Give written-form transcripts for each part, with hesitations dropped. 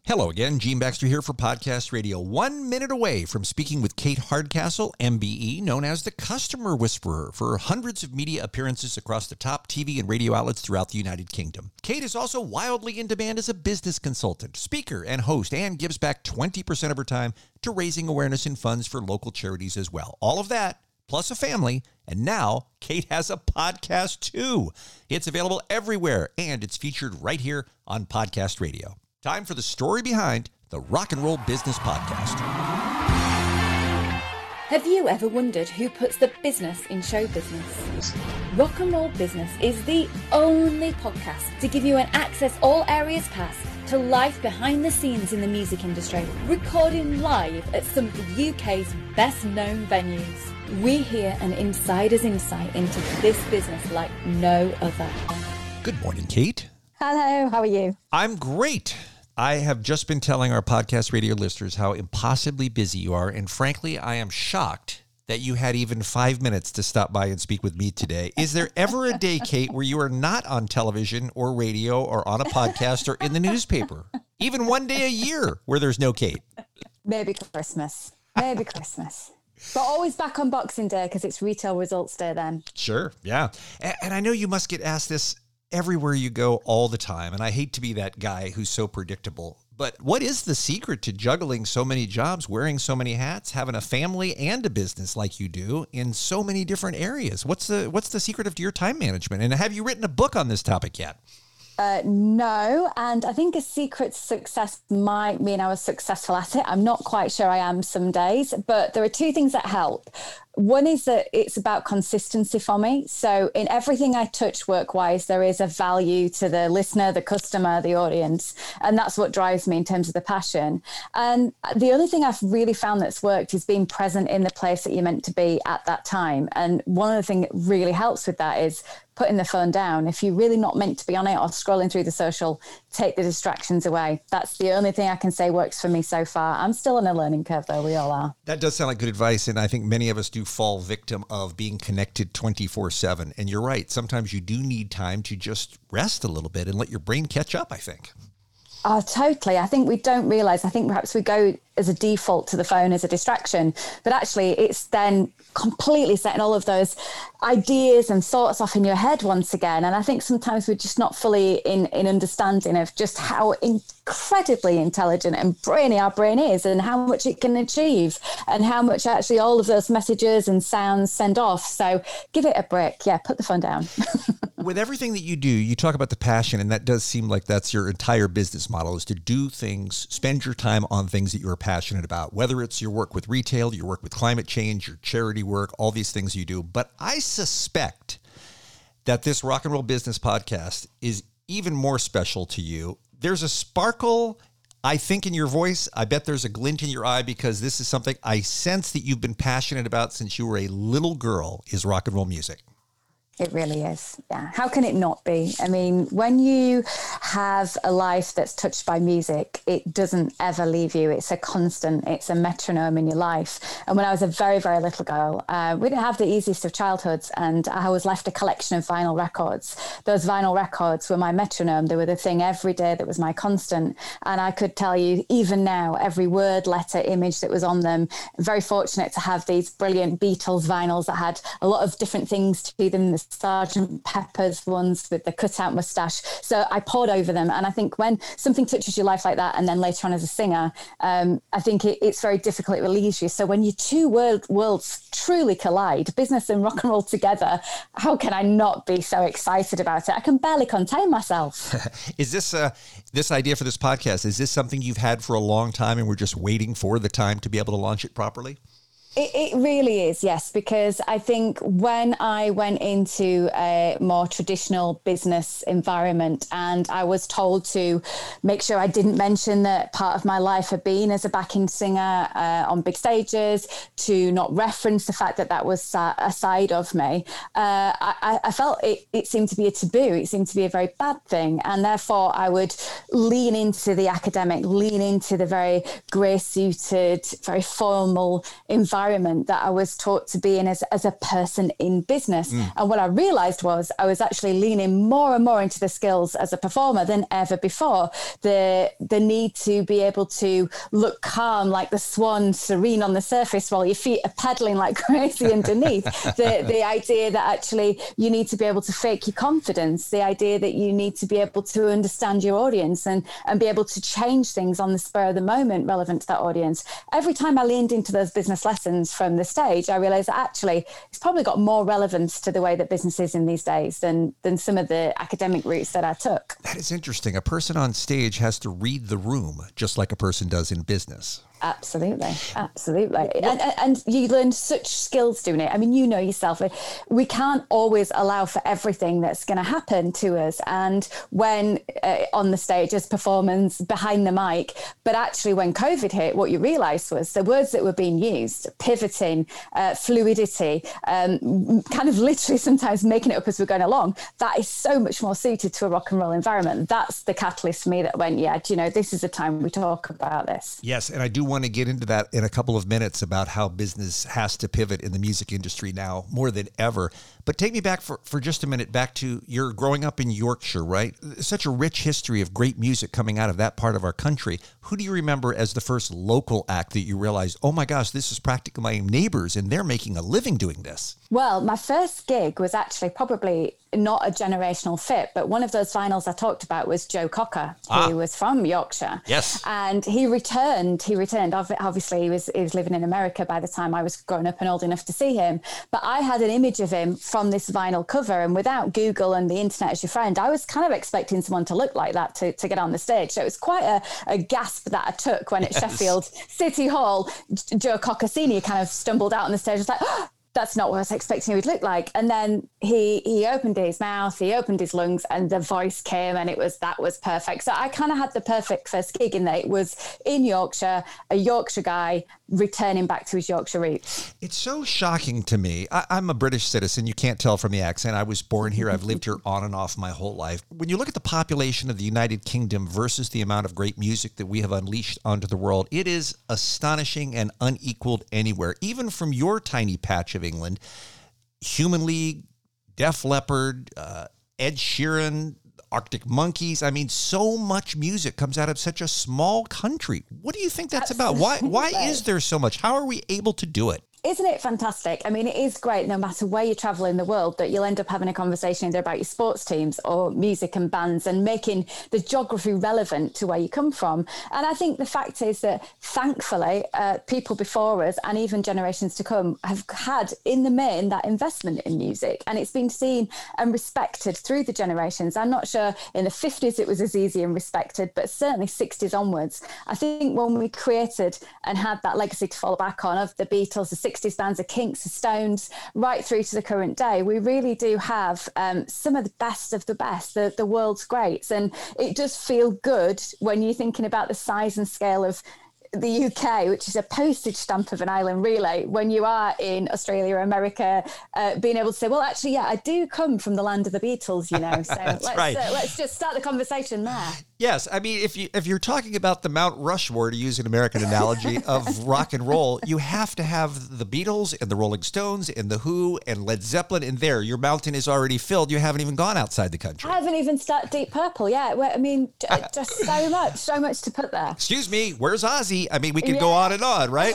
Hello again, Gene Baxter here for Podcast Radio. 1 minute away from speaking with Kate Hardcastle, MBE, known as the Customer Whisperer, for hundreds of media appearances across the top TV and radio outlets throughout the United Kingdom. Kate is also wildly in demand as a business consultant, speaker, and host, and gives back 20% of her time to raising awareness and funds for local charities as well. All of that, plus a family, and now Kate has a podcast too. It's available everywhere, and it's featured right here on Podcast Radio. Time for the story behind the Rock and Roll Business Podcast. Have you ever wondered who puts the business in show business? Rock and Roll Business is the only podcast to give you an access all areas pass to life behind the scenes in the music industry, recording live at some of the UK's best known venues. We hear an insider's insight into this business like no other. Good morning, Kate. Hello, how are you? I'm great. I have just been telling our Podcast Radio listeners how impossibly busy you are, and frankly, I am shocked that you had even 5 minutes to stop by and speak with me today. Is there ever a day, Kate, where you are not on television or radio or on a podcast or in the newspaper? Even one day a year where there's no Kate? Maybe Christmas. Maybe Christmas. But always back on Boxing Day because it's retail results day then. Sure, yeah. And I know you must get asked this everywhere you go all the time. And I hate to be that guy who's so predictable, but what is the secret to juggling so many jobs, wearing so many hats, having a family and a business like you do in so many different areas? What's the secret of your time management? And have you written a book on this topic yet? No, and I think a secret to success might mean I was successful at it. I'm not quite sure I am some days, but there are two things that help. One is that it's about consistency for me. So in everything I touch work-wise, there is a value to the listener, the customer, the audience. And that's what drives me in terms of the passion. And the other thing I've really found that's worked is being present in the place that you're meant to be at that time. And one of the things that really helps with that is putting the phone down. If you're really not meant to be on it or scrolling through the social, take the distractions away. That's the only thing I can say works for me so far. I'm still on a learning curve, though. We all are. That does sound like good advice. And I think many of us do fall victim of being connected 24/7. And you're right. Sometimes you do need time to just rest a little bit and let your brain catch up, I think. Oh, totally. I think we don't realize. I think perhaps we go as a default to the phone as a distraction, but actually it's then completely setting all of those ideas and thoughts off in your head once again. And I think sometimes we're just not fully in understanding of just how incredibly intelligent and brainy our brain is and how much it can achieve and how much actually all of those messages and sounds send off. So give it a break. Yeah, put the phone down. With everything that you do, you talk about the passion, and that does seem like that's your entire business model, is to do things, spend your time on things that you're passionate about, whether it's your work with retail, your work with climate change, your charity work, all these things you do. But I suspect that this Rock and Roll Business Podcast is even more special to you. There's a sparkle, I think, in your voice. I bet there's a glint in your eye because this is something I sense that you've been passionate about since you were a little girl, is rock and roll music. It really is. Yeah. How can it not be? I mean, when you have a life that's touched by music, it doesn't ever leave you. It's a constant. It's a metronome in your life. And when I was a very, very little girl, we didn't have the easiest of childhoods, and I was left a collection of vinyl records. Those vinyl records were my metronome. They were the thing every day that was my constant. And I could tell you, even now, every word, letter, image that was on them. I'm very fortunate to have these brilliant Beatles vinyls that had a lot of different things to them. The Sergeant Pepper's ones with the cutout mustache. So I pored over them. And I think when something touches your life like that, and then later on as a singer, I think it's very difficult. It relieves you. So when your two worlds truly collide, business and rock and roll together, how can I not be so excited about it? I can barely contain myself. Is this idea for this podcast, is this something you've had for a long time and we're just waiting for the time to be able to launch it properly? It really is, yes, because I think when I went into a more traditional business environment and I was told to make sure I didn't mention that part of my life had been as a backing singer on big stages, to not reference the fact that that was a side of me, I felt it seemed to be a taboo. It seemed to be a very bad thing. And therefore, I would lean into the academic, lean into the very grey-suited, very formal environment environment that I was taught to be in as a person in business. And what I realized was I was actually leaning more and more into the skills as a performer than ever before. The need to be able to look calm like the swan, serene on the surface while your feet are pedaling like crazy underneath. The idea that actually you need to be able to fake your confidence, the idea that you need to be able to understand your audience and be able to change things on the spur of the moment relevant to that audience. Every time I leaned into those business lessons from the stage, I realized that actually it's probably got more relevance to the way that business is in these days than some of the academic routes that I took. That is interesting. A person on stage has to read the room just like a person does in business. Absolutely. And you learn such skills doing it. I mean, you know yourself, we can't always allow for everything that's going to happen to us. And when on the stage as performance behind the mic, but actually when COVID hit, what you realized was the words that were being used, pivoting, fluidity, kind of literally sometimes making it up as we're going along, that is so much more suited to a rock and roll environment. That's the catalyst for me that went, this is the time we talk about this. Yes. And I do want to get into that in a couple of minutes about how business has to pivot in the music industry now more than ever. But take me back for just a minute, back to your growing up in Yorkshire, right? Such a rich history of great music coming out of that part of our country. Who do you remember as the first local act that you realized, oh my gosh, this is practically my neighbors and they're making a living doing this? Well, my first gig was actually probably not a generational fit, but one of those vinyls I talked about was Joe Cocker, who was from Yorkshire. Yes. And he returned. Obviously, he was living in America by the time I was growing up and old enough to see him. But I had an image of him from this vinyl cover. And without Google and the internet as your friend, I was kind of expecting someone to look like that to get on the stage. So it was quite a gasp that I took when at Sheffield City Hall, Joe Cocker Sr. kind of stumbled out on the stage. I was like, oh, that's not what I was expecting he would look like. And then he opened his mouth, he opened his lungs, and the voice came, and that was perfect. So I kind of had the perfect first gig in that it was in Yorkshire, a Yorkshire guy returning back to his Yorkshire roots. It's so shocking to me. I'm a British citizen. You can't tell from the accent. I was born here. I've lived here on and off my whole life. When you look at the population of the United Kingdom versus the amount of great music that we have unleashed onto the world, it is astonishing and unequaled anywhere, even from your tiny patch of England. Human League, Def Leppard, Ed Sheeran, Arctic Monkeys. I mean, so much music comes out of such a small country. What do you think that's about? Why is there so much? How are we able to do it? Isn't it fantastic? I mean, it is great no matter where you travel in the world that you'll end up having a conversation either about your sports teams or music and bands and making the geography relevant to where you come from. And I think the fact is that thankfully people before us and even generations to come have had in the main that investment in music, and it's been seen and respected through the generations. I'm not sure in the 50s it was as easy and respected, but certainly 60s onwards. I think when we created and had that legacy to fall back on of the Beatles, the 60s bands, the Kinks, the Stones, right through to the current day, we really do have some of the best, the world's greats. And it does feel good when you're thinking about the size and scale of the UK, which is a postage stamp of an island relay, when you are in Australia or America, being able to say, well, actually, yeah, I do come from the land of the Beatles, So let's just start the conversation there. Yes. I mean, if you're talking about the Mount Rushmore, to use an American analogy, of rock and roll, you have to have the Beatles and the Rolling Stones and the Who and Led Zeppelin in there. Your mountain is already filled. You haven't even gone outside the country. I haven't even started Deep Purple. Yeah. I mean, just so much to put there. Excuse me. Where's Ozzy? I mean, we could go on and on, right?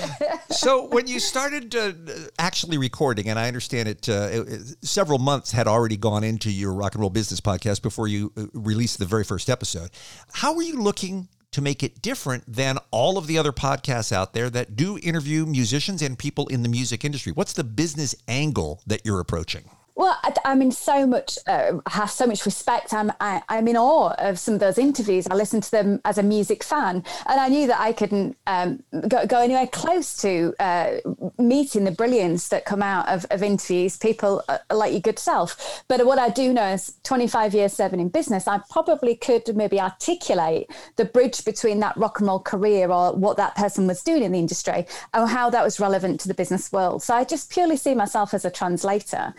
So when you started actually recording, and I understand it, several months had already gone into your Rock and Roll Business podcast before you released the very first episode. How were you looking to make it different than all of the other podcasts out there that do interview musicians and people in the music industry? What's the business angle that you're approaching? Well, I mean, I have so much respect. I'm in awe of some of those interviews. I listen to them as a music fan, and I knew that I couldn't go anywhere close to meeting the brilliance that come out of interviews, people like your good self. But what I do know is 25 years serving in business, I probably could maybe articulate the bridge between that rock and roll career or what that person was doing in the industry and how that was relevant to the business world. So I just purely see myself as a translator. And I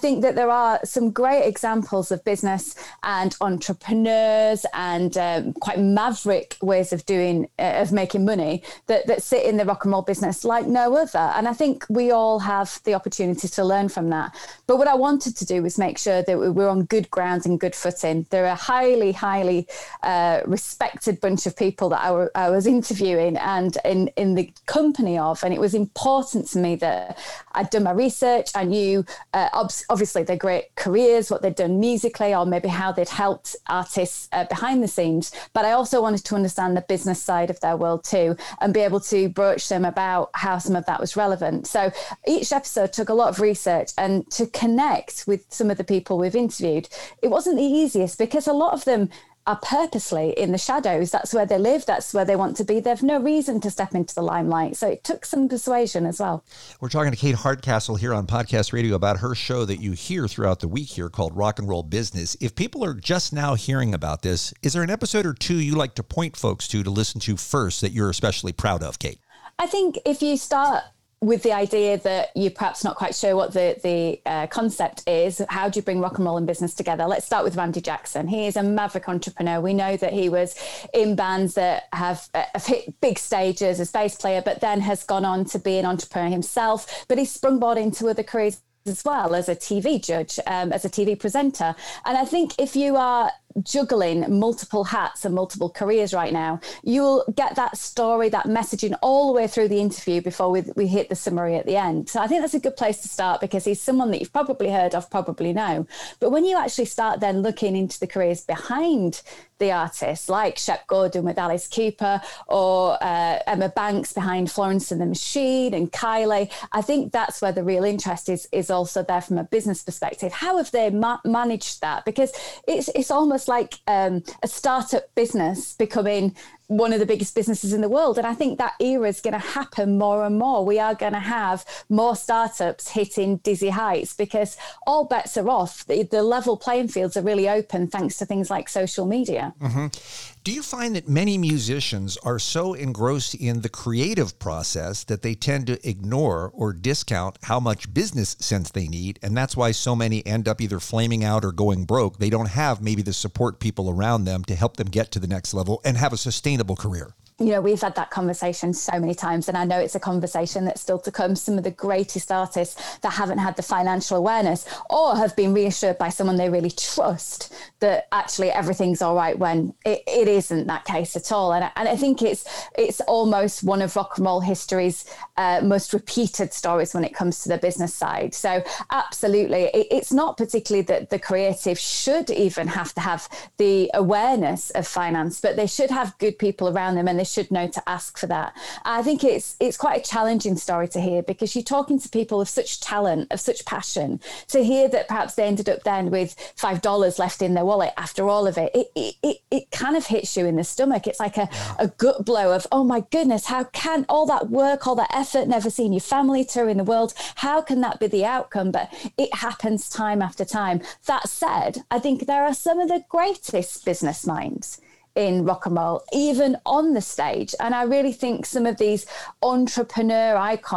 think that there are some great examples of business and entrepreneurs and quite maverick ways of making money that sit in the rock and roll business like no other. And I think we all have the opportunity to learn from that. But what I wanted to do was make sure that we were on good ground and good footing. They're a highly, highly respected bunch of people that I was interviewing and in the company of, and it was important to me that I'd done my research. I knew obviously their great careers, what they'd done musically, or maybe how they'd helped artists behind the scenes. But I also wanted to understand the business side of their world too, and be able to broach them about how some of that was relevant. So each episode took a lot of research, and to connect with some of the people we've interviewed, it wasn't the easiest because a lot of them are purposely in the shadows. That's where they live. That's where they want to be. They've no reason to step into the limelight. So it took some persuasion as well. We're talking to Kate Hardcastle here on Podcast Radio about her show that you hear throughout the week here called Rock and Roll Business. If people are just now hearing about this, is there an episode or two you like to point folks to listen to first that you're especially proud of, Kate? I think if you start with the idea that you're perhaps not quite sure what the concept is, how do you bring rock and roll and business together? Let's start with Randy Jackson. He is a maverick entrepreneur. We know that he was in bands that have hit big stages as bass player, but then has gone on to be an entrepreneur himself. But he's sprungboard into other careers as well, as a TV judge, as a TV presenter. And I think if you are juggling multiple hats and multiple careers right now, you'll get that story, that messaging all the way through the interview before we hit the summary at the end. So I think that's a good place to start, because he's someone that you've probably heard of, probably know. But when you actually start then looking into the careers behind the artists, like Shep Gordon with Alice Cooper, or Emma Banks behind Florence and the Machine, and Kylie, I think that's where the real interest is also there from a business perspective. How have they managed that? Because it's almost like a startup business becoming one of the biggest businesses in the world. And I think that era is going to happen more and more. We are going to have more startups hitting dizzy heights because all bets are off. The level playing fields are really open thanks to things like social media. Mm-hmm. Do you find that many musicians are so engrossed in the creative process that they tend to ignore or discount how much business sense they need? And that's why so many end up either flaming out or going broke. They don't have maybe the support people around them to help them get to the next level and have a sustainable career. You know, we've had that conversation so many times, and I know it's a conversation that's still to come. Some of the greatest artists that haven't had the financial awareness or have been reassured by someone they really trust that actually everything's all right when it isn't that case at all. And I think it's almost one of rock and roll history's most repeated stories when it comes to the business side. So absolutely, it's not particularly that the creative should even have to have the awareness of finance, but they should have good people around them, and they should know to ask for that. I think it's quite a challenging story to hear, because you're talking to people of such talent, of such passion, to hear that perhaps they ended up then with $5 left in their wallet after all of it. It kind of hits you in the stomach. It's like a gut blow of, oh my goodness, how can all that work, all that effort, never seen your family touring the world, how can that be the outcome? But it happens time after time. That said, I think there are some of the greatest business minds in rock and roll, even on the stage. And I really think some of these entrepreneurial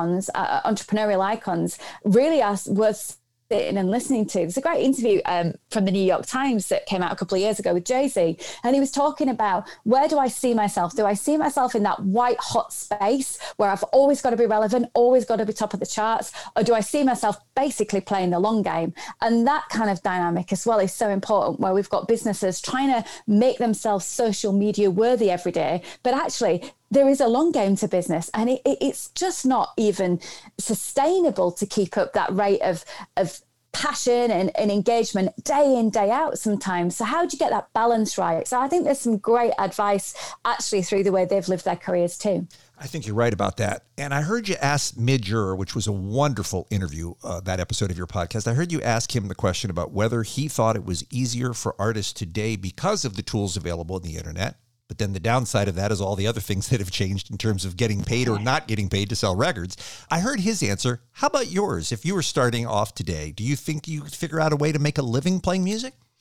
icons really are worth sitting and listening to. There's a great interview from the New York Times that came out a couple of years ago with Jay-Z, and he was talking about, where do I see myself? Do I see myself in that white hot space where I've always got to be relevant, always got to be top of the charts, or do I see myself basically playing the long game? And that kind of dynamic as well is so important, where we've got businesses trying to make themselves social media worthy every day, but actually there is a long game to business, and it's just not even sustainable to keep up that rate of passion and engagement day in, day out sometimes. So how do you get that balance right? So I think there's some great advice actually through the way they've lived their careers too. I think you're right about that. And I heard you ask Midge Ure, which was a wonderful interview, that episode of your podcast. I heard you ask him the question about whether he thought it was easier for artists today because of the tools available on the internet. But then the downside of that is all the other things that have changed in terms of getting paid or not getting paid to sell records. I heard his answer. How about yours? If you were starting off today, do you think you could figure out a way to make a living playing music?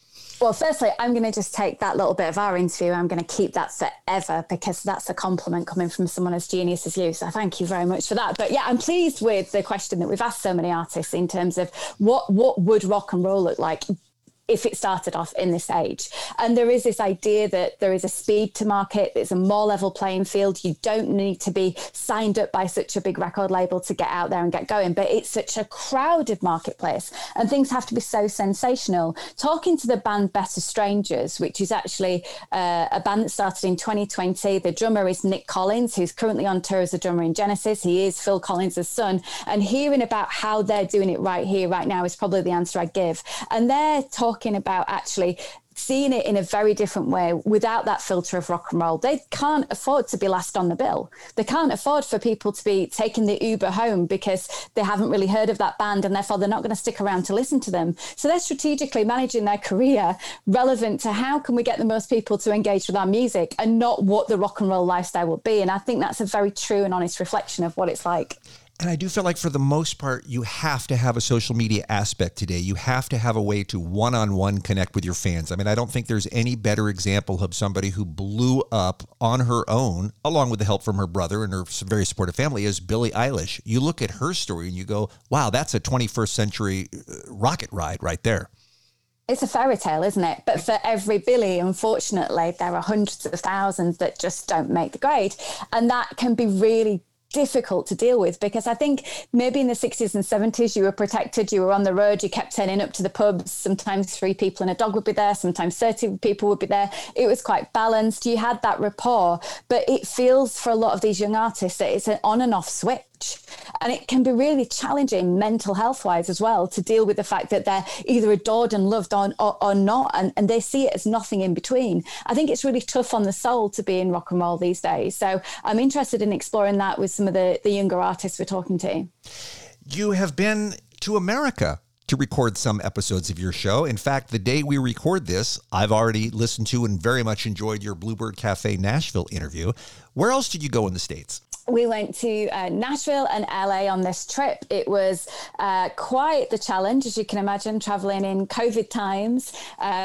Well, firstly, I'm going to just take that little bit of our interview. I'm going to keep that forever because that's a compliment coming from someone as genius as you. So thank you very much for that. But yeah, I'm pleased with the question that we've asked so many artists in terms of what would rock and roll look like if it started off in this age. And there is this idea that there is a speed to market, it's a more level playing field. You don't need to be signed up by such a big record label to get out there and get going, but it's such a crowded marketplace and things have to be so sensational. Talking to the band Better Strangers, which is actually a band that started in 2020. The drummer is Nick Collins, who's currently on tour as a drummer in Genesis. He is Phil Collins' son. And hearing about how they're doing it right here, right now is probably the answer I'd give. And they're talking about actually seeing it in a very different way without that filter of rock and roll. They can't afford to be last on the bill. They can't afford for people to be taking the Uber home because they haven't really heard of that band and therefore they're not going to stick around to listen to them. So they're strategically managing their career relevant to how can we get the most people to engage with our music and not what the rock and roll lifestyle will be. And I think that's a very true and honest reflection of what it's like. And I do feel like for the most part, you have to have a social media aspect today. You have to have a way to one-on-one connect with your fans. I mean, I don't think there's any better example of somebody who blew up on her own, along with the help from her brother and her very supportive family, as Billie Eilish. You look at her story and you go, wow, that's a 21st century rocket ride right there. It's a fairy tale, isn't it? But for every Billie, unfortunately, there are hundreds of thousands that just don't make the grade. And that can be really difficult to deal with because I think maybe in the 60s and 70s you were protected, you were on the road, you kept turning up to the pubs, sometimes 3 people and a dog would be there, sometimes 30 people would be there. It was quite balanced, you had that rapport, but it feels for a lot of these young artists that it's an on and off switch. And it can be really challenging mental health wise as well to deal with the fact that they're either adored and loved or not, and they see it as nothing in between. I think it's really tough on the soul to be in rock and roll these days. So I'm interested in exploring that with some of the younger artists we're talking to. You have been to America to record some episodes of your show. In fact, the day we record this, I've already listened to and very much enjoyed your Bluebird Cafe Nashville interview. Where else did you go in the States? We went to Nashville and LA on this trip. It was quite the challenge, as you can imagine, traveling in COVID times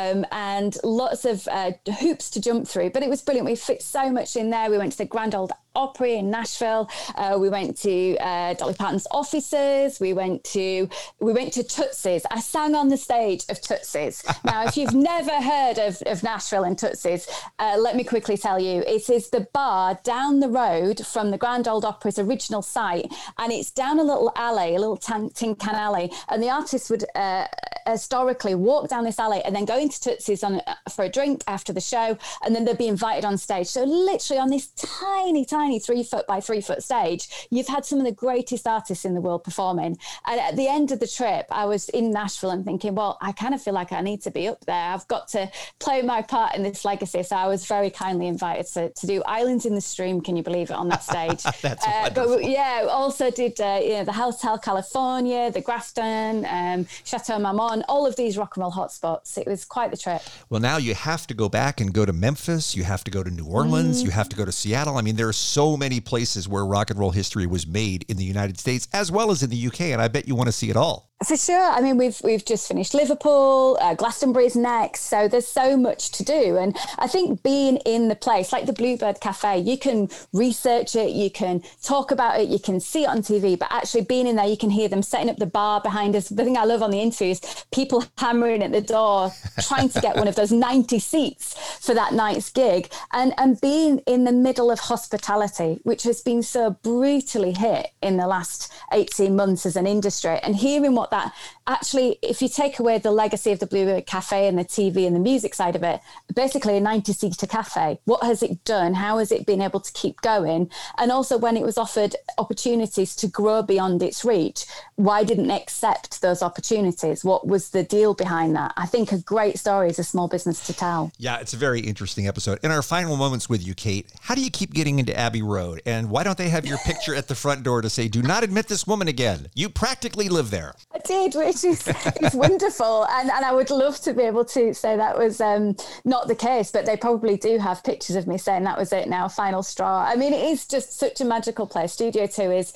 and lots of hoops to jump through. But it was brilliant. We fit so much in there. We went to the Grand Ole Opry in Nashville. We went to Dolly Parton's offices. We went to Tootsie's. I sang on the stage of Tootsie's. Now, if you've never heard of Nashville and Tootsie's, let me quickly tell you, it is the bar down the road from the Grand Ole Opry's original site, and it's down a little alley, a little tin can alley, and the artists would historically walk down this alley and then go into Tootsie's for a drink after the show, and then they'd be invited on stage. So literally on this tiny 3-foot by 3-foot stage, you've had some of the greatest artists in the world performing. And at the end of the trip, I was in Nashville and thinking, well, I kind of feel like I need to be up there. I've got to play my part in this legacy. So I was very kindly invited to do Islands in the Stream, can you believe it, on that stage. That's wonderful. But yeah, also did the Hotel California, the Grafton, Chateau Marmont, all of these rock and roll hotspots. It was quite the trip. Well, now you have to go back and go to Memphis. You have to go to New Orleans. You have to go to Seattle. I mean, there are so many places where rock and roll history was made in the United States as well as in the UK, and I bet you want to see it all. For sure. I mean, we've just finished Liverpool, Glastonbury's next, so there's so much to do. And I think being in the place, like the Bluebird Cafe, you can research it, you can talk about it, you can see it on TV, but actually being in there, you can hear them setting up the bar behind us. The thing I love on the interviews, people hammering at the door, trying to get one of those 90 seats for that night's gig, and being in the middle of hospitality, which has been so brutally hit in the last 18 months as an industry, and hearing what that actually, if you take away the legacy of the Bluebird Cafe and the TV and the music side of it, basically a 90-seater cafe. What has it done? How has it been able to keep going? And also when it was offered opportunities to grow beyond its reach, why didn't they accept those opportunities? What was the deal behind that? I think a great story is a small business to tell. Yeah, it's a very interesting episode. In our final moments with you, Kate, how do you keep getting into Abbey Road? And why don't they have your picture at the front door to say, do not admit this woman again? You practically live there. I did, which is wonderful. And I would love to be able to say that was not the case, but they probably do have pictures of me saying that was it now, final straw. I mean, it is just such a magical place. Studio 2 is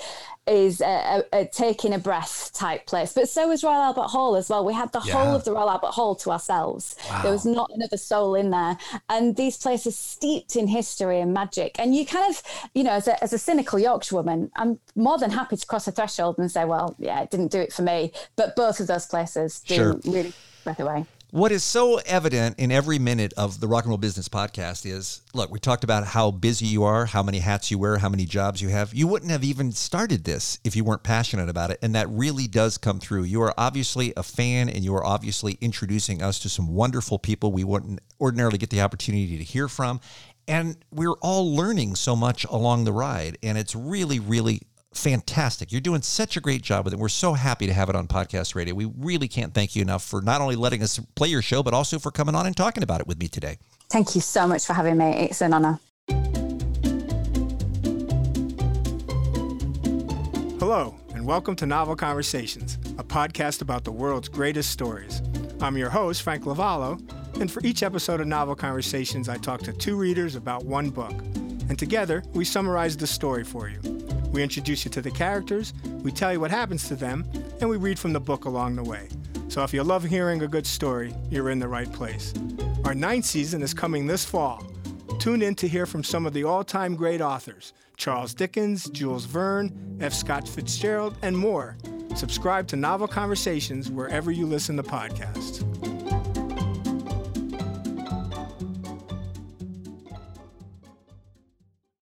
is a taking a breath type place. But so is Royal Albert Hall as well. We had the whole of the Royal Albert Hall to ourselves. Wow. There was not another soul in there. And these places steeped in history and magic. And you kind of, you know, as a cynical Yorkshire woman, I'm more than happy to cross a threshold and say, well, yeah, it didn't do it for me. But both of those places do really breath away. What is so evident in every minute of the Rock and Roll Business Podcast is, look, we talked about how busy you are, how many hats you wear, how many jobs you have. You wouldn't have even started this if you weren't passionate about it, and that really does come through. You are obviously a fan, and you are obviously introducing us to some wonderful people we wouldn't ordinarily get the opportunity to hear from, and we're all learning so much along the ride, and it's really, really fantastic. You're doing such a great job with it. We're so happy to have it on Podcast Radio. We really can't thank you enough for not only letting us play your show, but also for coming on and talking about it with me today. Thank you so much for having me. It's an honor. Hello, and welcome to Novel Conversations, a podcast about the world's greatest stories. I'm your host, Frank Lavallo, and for each episode of Novel Conversations, I talk to two readers about one book. And together, we summarize the story for you. We introduce you to the characters, we tell you what happens to them, and we read from the book along the way. So if you love hearing a good story, you're in the right place. Our 9th season is coming this fall. Tune in to hear from some of the all-time great authors, Charles Dickens, Jules Verne, F. Scott Fitzgerald, and more. Subscribe to Novel Conversations wherever you listen to podcasts.